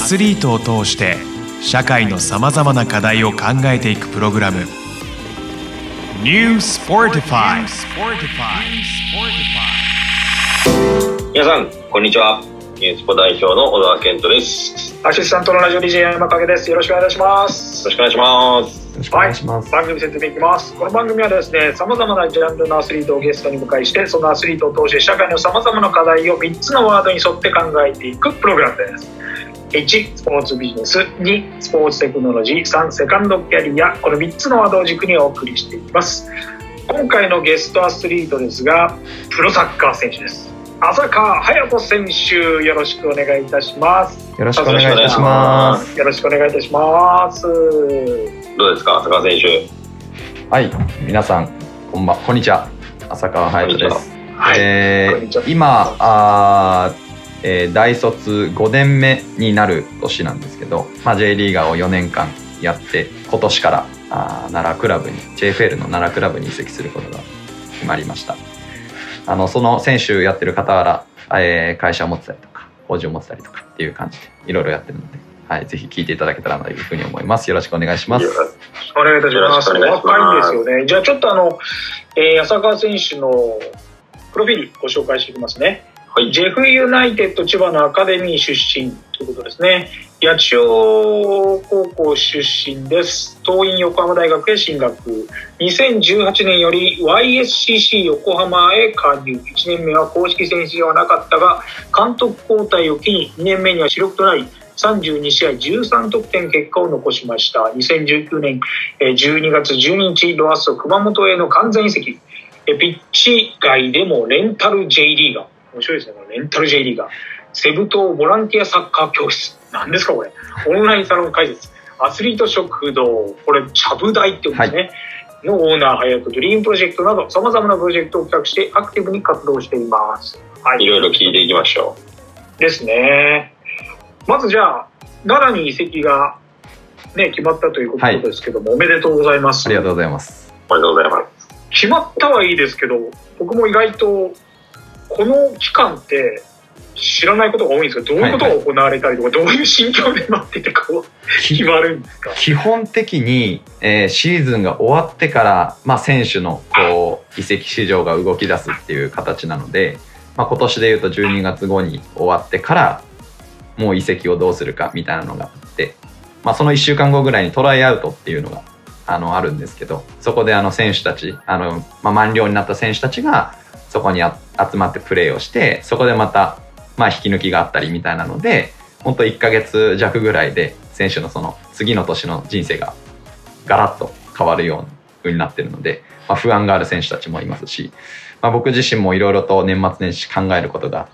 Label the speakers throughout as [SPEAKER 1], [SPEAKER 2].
[SPEAKER 1] スリートを通して社会のさまざまな課題を考えていくプログラム New Sportify。
[SPEAKER 2] 皆さんこんにちは。ニュースポ代表の小沢健人です。
[SPEAKER 3] アシスタントのラジオ DJ 山影です。よろしくお願いします。
[SPEAKER 2] よろしくお願いします。
[SPEAKER 3] よろしくお願いします。番組説明いきます。この番組はですね、様々なジャンルのアスリートをゲストに迎えして、そのアスリートを通して社会の様々な課題を3つのワードに沿って考えていくプログラムです。1、スポーツビジネス。2、スポーツテクノロジー。3、セカンドキャリア。この3つのワードを軸にお送りしていきます。今回のゲストアスリートですが、プロサッカー選手です。浅川隼人選手、よろしくお願いいたします。
[SPEAKER 4] よろしくお願いいたします。
[SPEAKER 3] よろしくお願いいたします。
[SPEAKER 2] どうですか、浅川選手。
[SPEAKER 4] はい、皆さんこんにちは。浅川隼人です。今大卒5年目になる年なんですけど、J リーガーを4年間やって、今年から奈良クラブに JFL の奈良クラブに移籍することが決まりました。その選手やってる傍ら、会社を持ってたりとか法人を持ってたりとかっていう感じでいろいろやってるので、はい、ぜひ聞いていただけたらなというふうに思います。よろしくお願いします。
[SPEAKER 3] お願いいたします。若いんですよね。じゃあちょっと浅川選手のプロフィールご紹介していきますね。はい、ジェフユナイテッド千葉のアカデミー出身ということですね。八千代高校出身です。桐蔭横浜大学へ進学。2018年より YSCC 横浜へ加入。1年目は公式戦出場はなかったが、監督交代を機に2年目には主力となり、32試合13得点結果を残しました。2019年12月12日、ロアッソ熊本への完全移籍。ピッチ外でもレンタル J リーガー。面白いですね、レンタル J リーガー。セブ島ボランティアサッカー教室。何ですかこれ。オンラインサロン開設。アスリート食堂。これ、ちゃぶ台って言うんですね。はい、のオーナー隼人ドリームプロジェクトなど、様々なプロジェクトを企画してアクティブに活動しています。
[SPEAKER 2] はい。いろいろ聞いていきましょ
[SPEAKER 3] う。ですね。まずじゃあ、奈良に移籍が、ね、決まったということですけども、はい、おめでとうございます。
[SPEAKER 4] ありがとうございます。
[SPEAKER 2] おめでとうございます。
[SPEAKER 3] 決まったはいいですけど、僕も意外と、この期間って知らないことが多いんですけど、どういうことが行われたりとか、どういう心境で待ってて決まるんですか？
[SPEAKER 4] 基本的に、シーズンが終わってから、選手の移籍市場が動き出すっていう形なので、今年でいうと12月後に終わってからもう移籍をどうするかみたいなのがあって、その1週間後ぐらいにトライアウトっていうのがあるんですけど、そこで選手たち満了になった選手たちがそこに集まってプレーをして、そこでまた引き抜きがあったりみたいなので、本当1ヶ月弱ぐらいで選手のその次の年の人生がガラッと変わるような風になってるので、不安がある選手たちもいますし、僕自身もいろいろと年末年始考えることがあって、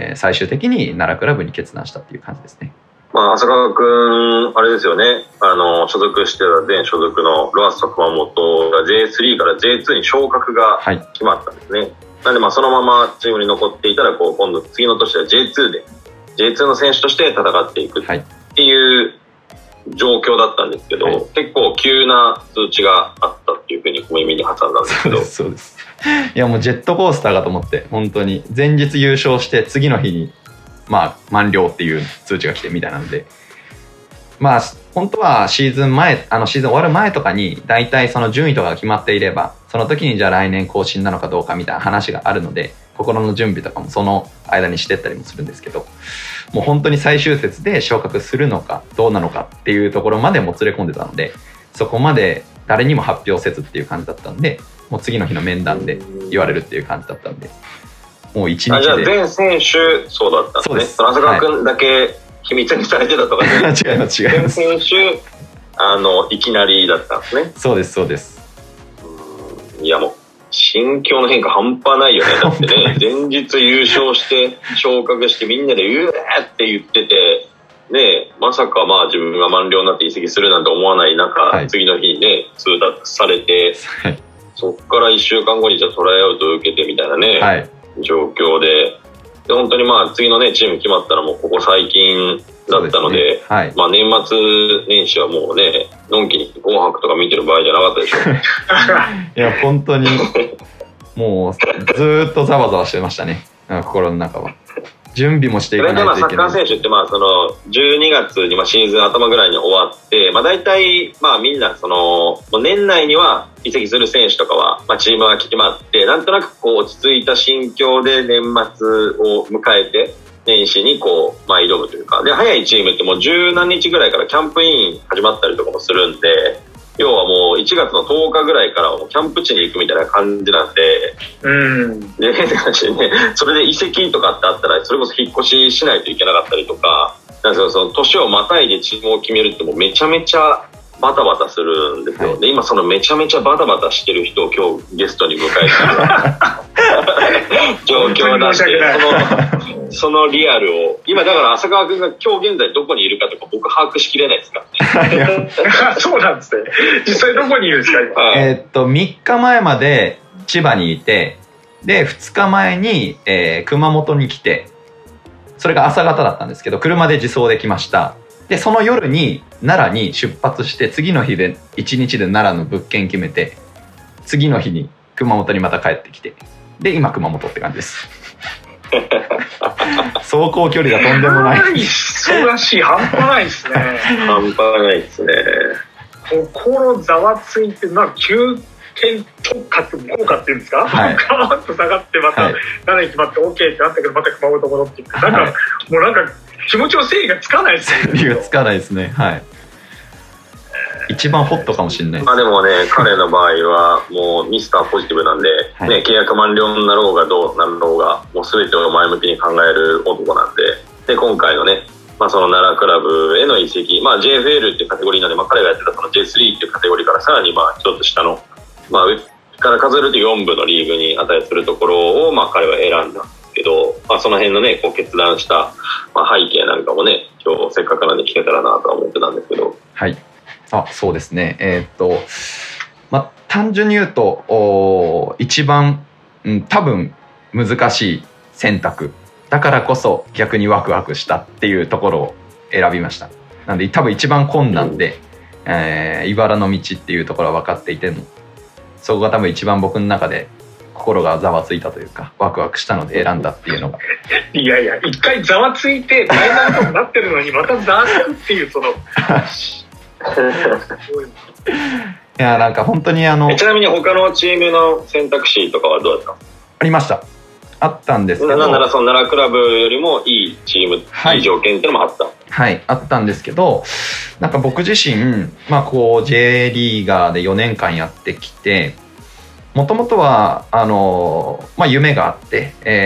[SPEAKER 4] 最終的に奈良クラブに決断したっていう感じですね。
[SPEAKER 2] 浅川君、あれですよね、所属してた前所属のロアッソ熊本が J3 から J2 に昇格が決まったんですね。はい、なんでそのままチームに残っていたら、今度次の年は J2 で J2 の選手として戦っていくっていう状況だったんですけど、はい、結構急な通知があったっていうふうに耳に挟んだんですけど。
[SPEAKER 4] そうです。いやもうジェットコースターかと思って、本当に前日優勝して次の日に満了っていう通知が来てみたいなので、本当はシーズン終わる前とかに大体その順位とかが決まっていれば、その時にじゃあ来年更新なのかどうかみたいな話があるので、心の準備とかもその間にしてったりもするんですけど、もう本当に最終節で昇格するのかどうなのかっていうところまでもつれ込んでたので、そこまで誰にも発表せずっていう感じだったんで、もう次の日の面談で言われるっていう感じだったんで、もう一日で。
[SPEAKER 2] じゃあ全選手そうだったんですね。そうです。浅川君だけ秘密にされてたとかね。
[SPEAKER 4] 違います。
[SPEAKER 2] 全選手いきなりだったんですね。
[SPEAKER 4] そうです。
[SPEAKER 2] いやもう心境の変化半端ないよね。だってね前日優勝して昇格してみんなでうえーって言っててね、まさか自分が満了になって移籍するなんて思わない中、はい、次の日にね通達されて、はい、そっから1週間後にじゃあトライアウトを受けてみたいなね、はい、状況で本当に次のねチーム決まったらもうここ最近だったの で、はい、年末年始はもうねのんきに紅白とか見てる場合じゃなかったでしょ
[SPEAKER 4] いや本当にもうずっとざわざわしてましたね、心の中は。 準備もしていかないといけない。
[SPEAKER 2] サッカー選手ってその12月にシーズン頭ぐらいに終わって、大体みんなもう年内には移籍する選手とかはチームが決まって、なんとなく落ち着いた心境で年末を迎えて年始に挑むというか、で早いチームってもう十何日ぐらいからキャンプイン始まったりとかもするんで、要はもう1月の10日ぐらいからキャンプ地に行くみたいな感じなんで、で変な感じでね、それで移籍とかってあったらそれこそ引っ越ししないといけなかったりとか、なんかその年をまたいでチームを決めるってもうめちゃめちゃバタバタするんですよ、で今そのめちゃめちゃバタバタしてる人を今日ゲストに迎えて状況なんで、そのリアルを今だから浅川君が今日現在どこにいるかとか僕把握しきれないですからね
[SPEAKER 3] そうなんですね。実際どこにいるんですか今。
[SPEAKER 4] 3日前まで千葉にいて、で2日前に、熊本に来て、それが朝方だったんですけど車で自走で来ました。でその夜に奈良に出発して、次の日で1日で奈良の物件決めて、次の日に熊本にまた帰ってきて、で今熊本って感じです走行距離がとんでもない。
[SPEAKER 3] 忙しい、半端ないですね。
[SPEAKER 2] 半端ないですね。
[SPEAKER 3] 心ざわついて、急転特化って効果っていうんですか、ガーッと下がってまた7に決まって OK ってなったけど、また熊本戻っていく、もう気持ちの整理がつかないですね。
[SPEAKER 4] 整理がつかないですね。はい。一番ホットかもしれないです。
[SPEAKER 2] でもね、彼の場合はもうミスターポジティブなんで、契約満了になろうがどうなろうが、もう全てを前向きに考える男なんで、今回のね、その奈良クラブへの移籍、JFL っていうカテゴリーなんで、彼がやってたその J3 っていうカテゴリーからさらに一つ下の、上から数えると4部のリーグに値するところを彼は選んだんですけど、その辺のね決断した、背景なんかもね、今日せっかくなんで聞けたらなとは思ってたんですけど。
[SPEAKER 4] はい。そうですね。単純に言うと一番、多分難しい選択だからこそ逆にワクワクしたっていうところを選びました。なんで多分一番困難で、茨の道っていうところは分かっていても、そこが多分一番僕の中で心がざわついたというか、ワクワクしたので選んだっていうのが。
[SPEAKER 3] いやいや、一回ざわついて大変なことになってるのにまたざわつくっていうその
[SPEAKER 4] いや、なんか本当に
[SPEAKER 2] ちなみに他のチームの選択肢とかはどうだったの？
[SPEAKER 4] ありました。あったんですけど、
[SPEAKER 2] なんならその奈良クラブよりもいいチーム、いい条件っていうのもあった。
[SPEAKER 4] はい、あったんですけど、なんか僕自身、J リーガーで4年間やってきて、もともとは夢があって、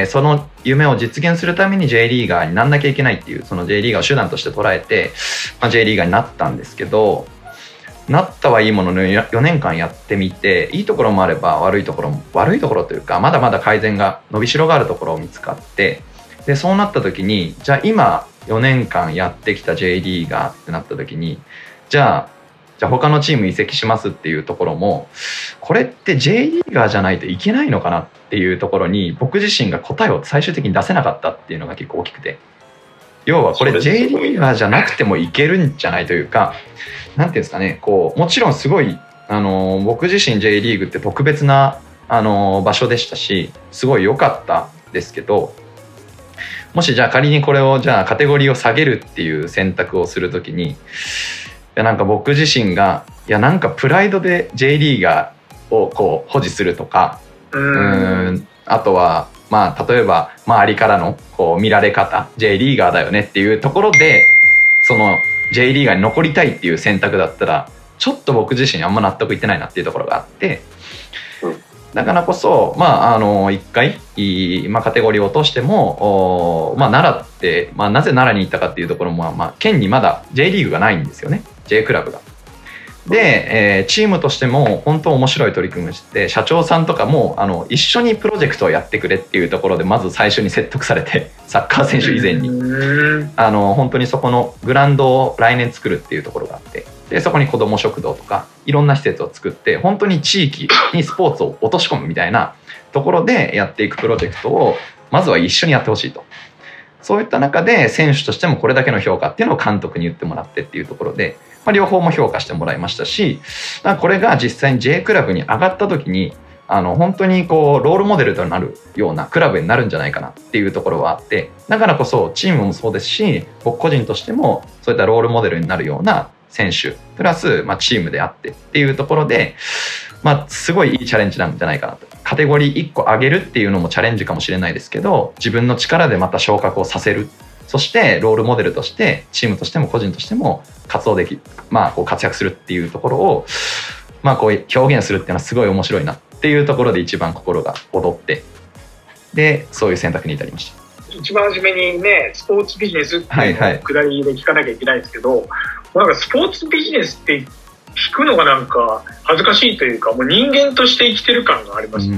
[SPEAKER 4] その夢を実現するために J リーガーになんなきゃいけないっていう、その J リーガーを手段として捉えて、J リーガーになったんですけど、なったはいいものの4年間やってみて、いいところもあれば悪いところというか、まだまだ改善が伸びしろがあるところを見つかって、でそうなった時に、じゃあ今4年間やってきた J リーガーってなった時に、じゃあ他のチーム移籍しますっていうところも、これって J リーガーじゃないといけないのかなっていうところに、僕自身が答えを最終的に出せなかったっていうのが結構大きくて、要はこれ J リーガーじゃなくてもいけるんじゃないというか、なんていうんですかね、もちろんすごい僕自身 J リーグって特別な場所でしたし、すごい良かったですけど、もしじゃあ仮にこれをじゃあカテゴリーを下げるっていう選択をするときに、なんか僕自身がなんかプライドで J リーガーを保持するとか、あとは例えば周りからの見られ方、 J リーガーだよねっていうところでその J リーガーに残りたいっていう選択だったら、ちょっと僕自身あんま納得いってないなっていうところがあって、だからこそ一回カテゴリーを落としても奈良って、なぜ奈良に行ったかっていうところも、県にまだ J リーグがないんですよね、 J クラブが。で、チームとしても本当面白い取り組みをして、社長さんとかも一緒にプロジェクトをやってくれっていうところでまず最初に説得されて、サッカー選手以前に本当にそこのグラウンドを来年作るっていうところがあって、でそこに子ども食堂とかいろんな施設を作って、本当に地域にスポーツを落とし込むみたいなところでやっていくプロジェクトをまずは一緒にやってほしいと。そういった中で選手としてもこれだけの評価っていうのを監督に言ってもらってっていうところで、両方も評価してもらいましたし、これが実際に J クラブに上がった時に本当にこうロールモデルとなるようなクラブになるんじゃないかなっていうところはあって、だからこそチームもそうですし、僕個人としてもそういったロールモデルになるような選手プラス、チームであってっていうところで、すごいいいチャレンジなんじゃないかなと。カテゴリー1個上げるっていうのもチャレンジかもしれないですけど、自分の力でまた昇格をさせる、そしてロールモデルとしてチームとしても個人としても活動でき、こう活躍するっていうところを、こう表現するっていうのはすごい面白いなっていうところで一番心が躍って、でそういう選択に至りました。
[SPEAKER 3] 一番初めにね、スポーツビジネスっていうのをくだりで聞かなきゃいけないんですけど、なんかスポーツビジネスって聞くのがなんか恥ずかしいというか、もう人間として生きてる感があります。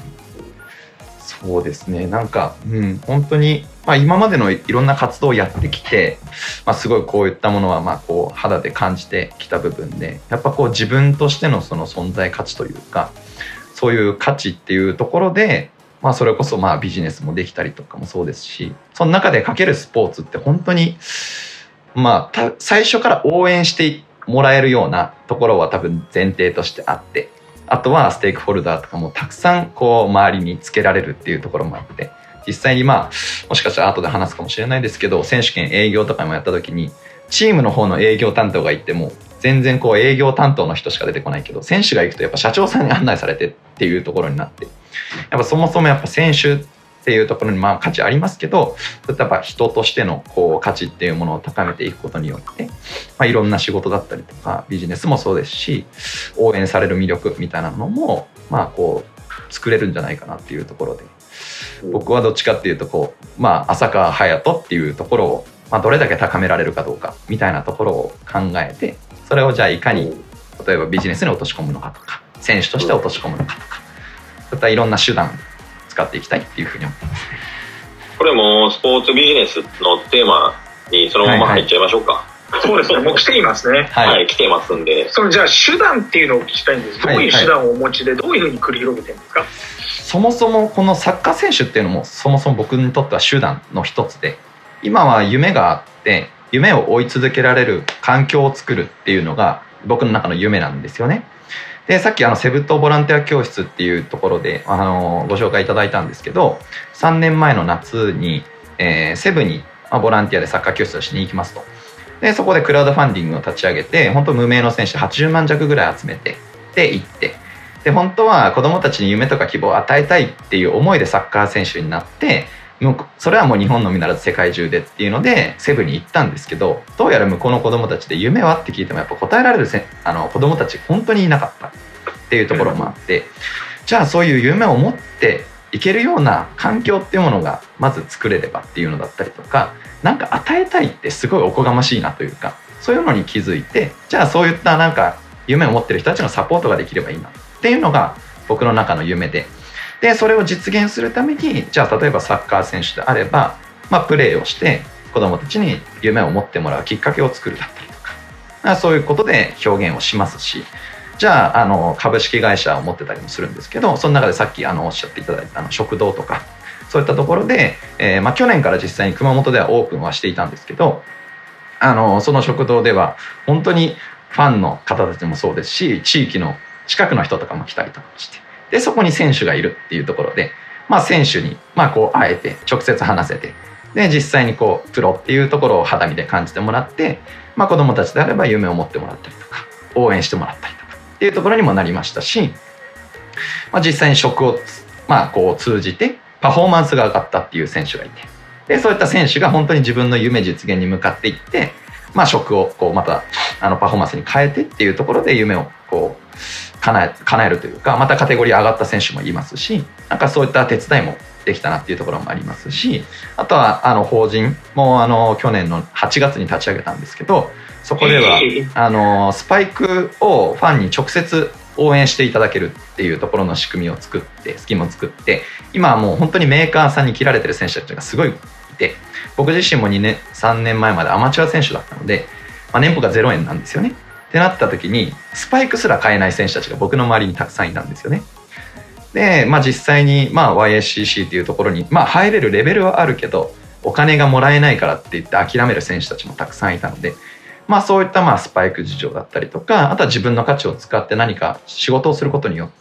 [SPEAKER 4] そうですね、なんか、本当に、今までのいろんな活動をやってきて、すごいこういったものはこう肌で感じてきた部分で、やっぱこう自分としてのその存在価値というか、そういう価値っていうところで、それこそビジネスもできたりとかもそうですし、その中でかけるスポーツって本当に最初から応援してもらえるようなところは多分前提としてあって、あとはステークホルダーとかもたくさんこう周りにつけられるっていうところもあって、実際にもしかしたら後で話すかもしれないですけど、選手権営業とかもやった時にチームの方の営業担当がいても全然こう営業担当の人しか出てこないけど、選手が行くとやっぱ社長さんに案内されてっていうところになって、やっぱそもそもやっぱ選手っていうところに価値ありますけど、やっぱ人としてのこう価値っていうものを高めていくことによって、いろんな仕事だったりとかビジネスもそうですし、応援される魅力みたいなのもこう作れるんじゃないかなっていうところで、僕はどっちかっていうとこう、浅川隼人っていうところを、どれだけ高められるかどうかみたいなところを考えて、それをじゃあいかに例えばビジネスに落とし込むのかとか、選手として落とし込むのかとか、そういったいろんな手段を使っていきたいっていうふうに思ってますね。
[SPEAKER 2] これもスポーツビジネスのテーマにそのまま入っちゃいましょうか。
[SPEAKER 3] そうですね、もう来ていますね。
[SPEAKER 2] はい、来てますんで。
[SPEAKER 3] じゃあ手段っていうのを聞きたいんです。どういう手段をお持ちで、どういうふうに繰り広げてるんですか？
[SPEAKER 4] そもそもこのサッカー選手っていうのもそもそも僕にとっては手段の一つで、今は夢があって夢を追い続けられる環境を作るっていうのが僕の中の夢なんですよね。でさっきセブ島ボランティア教室っていうところでご紹介いただいたんですけど、3年前の夏に、セブにボランティアでサッカー教室をしに行きますと。でそこでクラウドファンディングを立ち上げて、本当無名の選手80万弱ぐらい集めてで行って、で本当は子どもたちに夢とか希望を与えたいっていう思いでサッカー選手になって、それはもう日本のみならず世界中でっていうのでセブに行ったんですけど、どうやら向こうの子どもたちで夢はって聞いてもやっぱ答えられる子どもたち本当にいなかったっていうところもあって、じゃあそういう夢を持っていけるような環境っていうものがまず作れればっていうのだったりとか、なんか与えたいってすごいおこがましいなというか、そういうのに気づいて、じゃあそういったなんか夢を持ってる人たちのサポートができればいいなっていうのが僕の中の夢で、それを実現するために、じゃあ例えばサッカー選手であれば、プレーをして子どもたちに夢を持ってもらうきっかけを作るだったりとか、そういうことで表現をしますし、じゃあ株式会社を持ってたりもするんですけど、その中でさっきおっしゃっていただいた食堂とかそういったところで、去年から実際に熊本ではオープンはしていたんですけど、その食堂では本当にファンの方たちもそうですし、地域の近くの人とかも来たりとかして、でそこに選手がいるっていうところで、選手にこう会えて直接話せて、で実際にこうプロっていうところを肌身で感じてもらって、子どもたちであれば夢を持ってもらったりとか応援してもらったりとかっていうところにもなりましたし、実際に食をこう通じてパフォーマンスが上がったっていう選手がいて、でそういった選手が本当に自分の夢実現に向かっていって、食をこうまたパフォーマンスに変えてっていうところで夢をこう叶えるというか、またカテゴリー上がった選手もいますし、なんかそういった手伝いもできたなっていうところもありますし、あとは法人も去年の8月に立ち上げたんですけど、そこではスパイクをファンに直接応援していただけるっていうところの仕組みを作って、スキームを作って、今はもう本当にメーカーさんに切られてる選手たちがすごいいて、僕自身も3年前までアマチュア選手だったので、年俸が0円なんですよねってなった時に、スパイクすら買えない選手たちが僕の周りにたくさんいたんですよね。で、実際にYSCC っていうところに入れるレベルはあるけど、お金がもらえないからって言って諦める選手たちもたくさんいたので、そういったスパイク事情だったりとか、あとは自分の価値を使って何か仕事をすることによって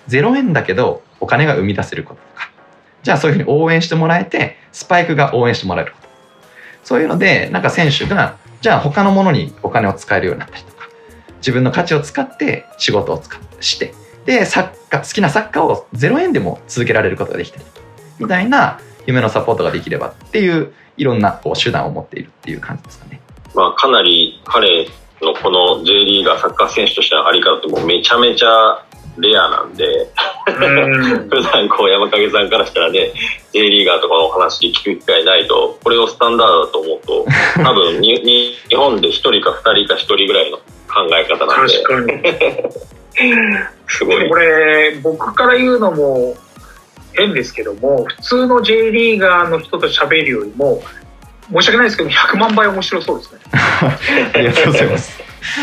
[SPEAKER 4] 0円だけどお金が生み出せることとか、じゃあそういうふうに応援してもらえてスパイクが応援してもらえること、そういうのでなんか選手がじゃあ他のものにお金を使えるようになったりとか、自分の価値を使って仕事をしてで好きなサッカーを0円でも続けられることができたりみたいな夢のサポートができればっていういろんなこう手段を持っているっていう感じですかね。
[SPEAKER 2] まあ、かなり彼のこの J リーガーサッカー選手としてのあり方ってもうめちゃめちゃレアなんで普段こう山影さんからしたらね J リーガーとかのお話聞く機会ないと、これをスタンダードだと思うと多分日本で1人か2人か1人ぐらいの考え方なんで。
[SPEAKER 3] 確かにすごい。これ僕から言うのも変ですけども、普通の J リーガーの人と喋るよりも申し訳ないですけど100万倍面白そうですね
[SPEAKER 4] ありがとうございます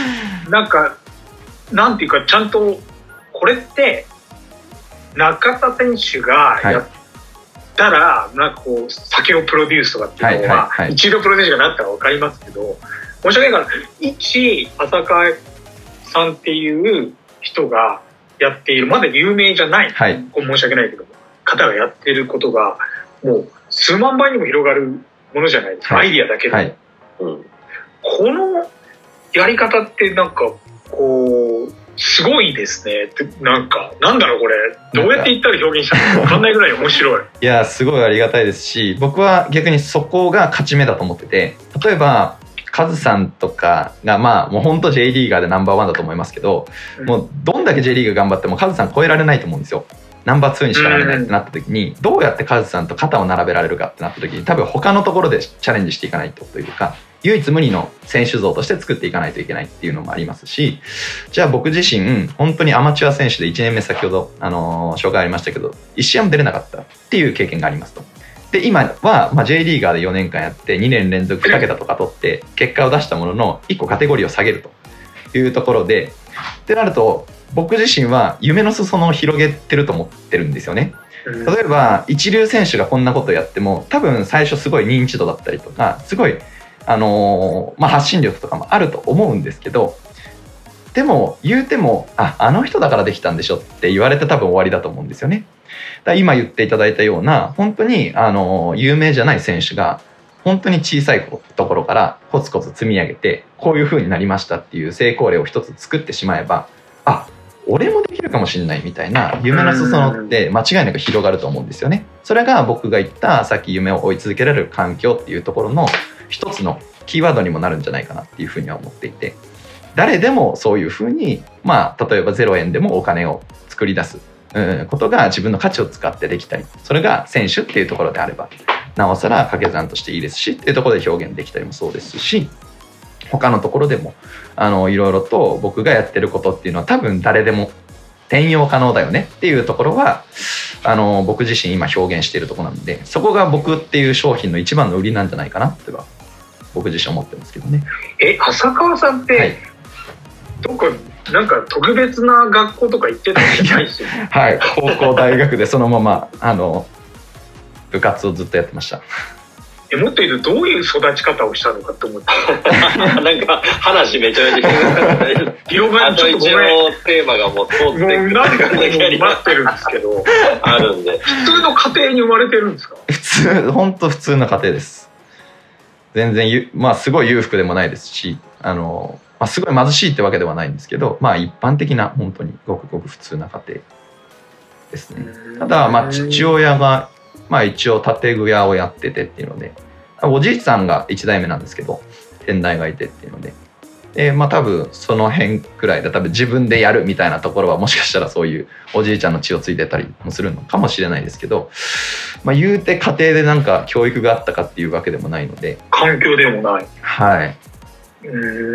[SPEAKER 3] なんていうか、ちゃんとこれって中田選手がやったら、なんかこう酒をプロデュースとかっていうのは、一度プロデュースがなったら分かりますけど、申し訳ないから一浅川さんっていう人がやっている、まだ有名じゃない、これ申し訳ないけども方がやってることがもう数万倍にも広がるものじゃないですか、アイディアだけで、このやり方ってなんかこうすごいですねって、なんだろうこれどうやって言ったら表現したのか分かんないぐらい面白い
[SPEAKER 4] いやすごいありがたいですし、僕は逆にそこが勝ち目だと思ってて、例えばカズさんとかがまあもう本当 J リーガーでナンバーワンだと思いますけど、もうどんだけ J リーガー頑張ってもカズさん超えられないと思うんですよ。ナンバー2にしかなれないってなった時に、どうやってカズさんと肩を並べられるかってなった時に、多分他のところでチャレンジしていかないとというか、唯一無二の選手像として作っていかないといけないっていうのもありますし、じゃあ僕自身本当にアマチュア選手で1年目先ほど、紹介ありましたけど1試合も出れなかったっていう経験がありますと。で今は、J リーガーで4年間やって2年連続2桁とか取って結果を出したものの1個カテゴリーを下げるというところで、ってなると僕自身は夢の裾野を広げてると思ってるんですよね。例えば一流選手がこんなことやっても多分最初すごい認知度だったりとかすごい、発信力とかもあると思うんですけど、でも言うてもあの人だからできたんでしょって言われて多分終わりだと思うんですよね。だから今言っていただいたような本当に有名じゃない選手が本当に小さいところからコツコツ積み上げてこういう風になりましたっていう成功例を一つ作ってしまえば、俺もできるかもしれないみたいな夢の裾野って間違いなく広がると思うんですよね。それが僕が言ったさっき夢を追い続けられる環境っていうところの一つのキーワードにもなるんじゃないかなっていうふうには思っていて、誰でもそういうふうに、例えば0円でもお金を作り出すことが自分の価値を使ってできたり、それが選手っていうところであればなおさら掛け算としていいですしっていうところで表現できたりもそうですし、他のところでもいろいろと僕がやってることっていうのは多分誰でも転用可能だよねっていうところは僕自身今表現しているところなんで、そこが僕っていう商品の一番の売りなんじゃないかなっては僕自身思ってますけどね。
[SPEAKER 3] 浅川さんって、どこなんか特別な学校とか行ってたんじゃないですよね
[SPEAKER 4] 高校大学でそのまま部活をずっとやってました。
[SPEAKER 3] もっと言うとどういう育ち方をしたのかと思って
[SPEAKER 2] なんか話めちゃめちゃ広がる。ちょっとごめん、テーマがもう通って
[SPEAKER 3] くる待ってるんですけど
[SPEAKER 2] あるんで、
[SPEAKER 3] 普通の家庭に生まれてるんですか？
[SPEAKER 4] 本当普通の家庭です。全然すごい裕福でもないですしすごい貧しいってわけではないんですけど、一般的な本当にごくごく普通な家庭ですね。ただ父親が一応建具屋をやっててっていうので、おじいさんが1代目なんですけど先代がいてっていうので、多分その辺くらいで多分自分でやるみたいなところはもしかしたらそういうおじいちゃんの血を継いでたりもするのかもしれないですけど、言うて家庭でなんか教育があったかっていうわけでもないので、
[SPEAKER 3] 環境でもない。誰か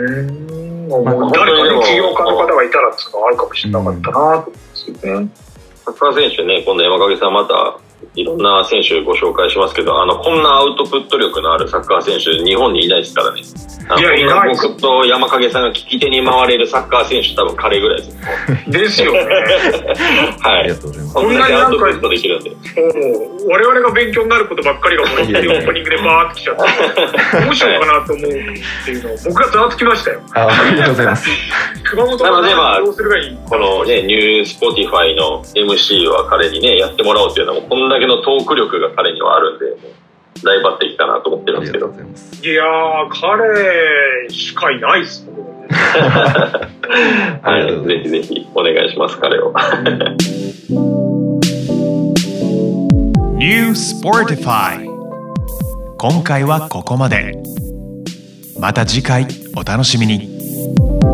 [SPEAKER 3] ね起業家の方がいたらっていうのはあるかもしれなかったなと思うんですよね。
[SPEAKER 2] サッカー選手ね、今度山影さんまたいろんな選手ご紹介しますけど、こんなアウトプット力のあるサッカー選手日本にいないですからね。
[SPEAKER 3] いや、いない。
[SPEAKER 2] 僕と山影さんが利き手に回れるサッカー選手多分彼ぐらいです
[SPEAKER 3] ですよね。
[SPEAKER 4] はい、ありがとうございます。
[SPEAKER 2] こんなにアウトプットできるんで、
[SPEAKER 3] 我々が勉強になることばっかりがもうオープニングでバーってきちゃってどうしようかなと思うっていうのを僕がざわつきましたよ。
[SPEAKER 4] ありがとうございます。
[SPEAKER 3] 熊本
[SPEAKER 2] は
[SPEAKER 3] どうすればいい、
[SPEAKER 2] このねニュースポティファイの MC は彼にねやってもらおうっていうのも、こんだけのトーク力が彼にはあるんで、もう大抜擢かなと思ってるんですけど。
[SPEAKER 3] いやー、彼しかいないっすね。
[SPEAKER 2] はい、ぜひぜひお願いします、彼を。
[SPEAKER 1] ニュースポティファイ、今回はここまで。また次回お楽しみに。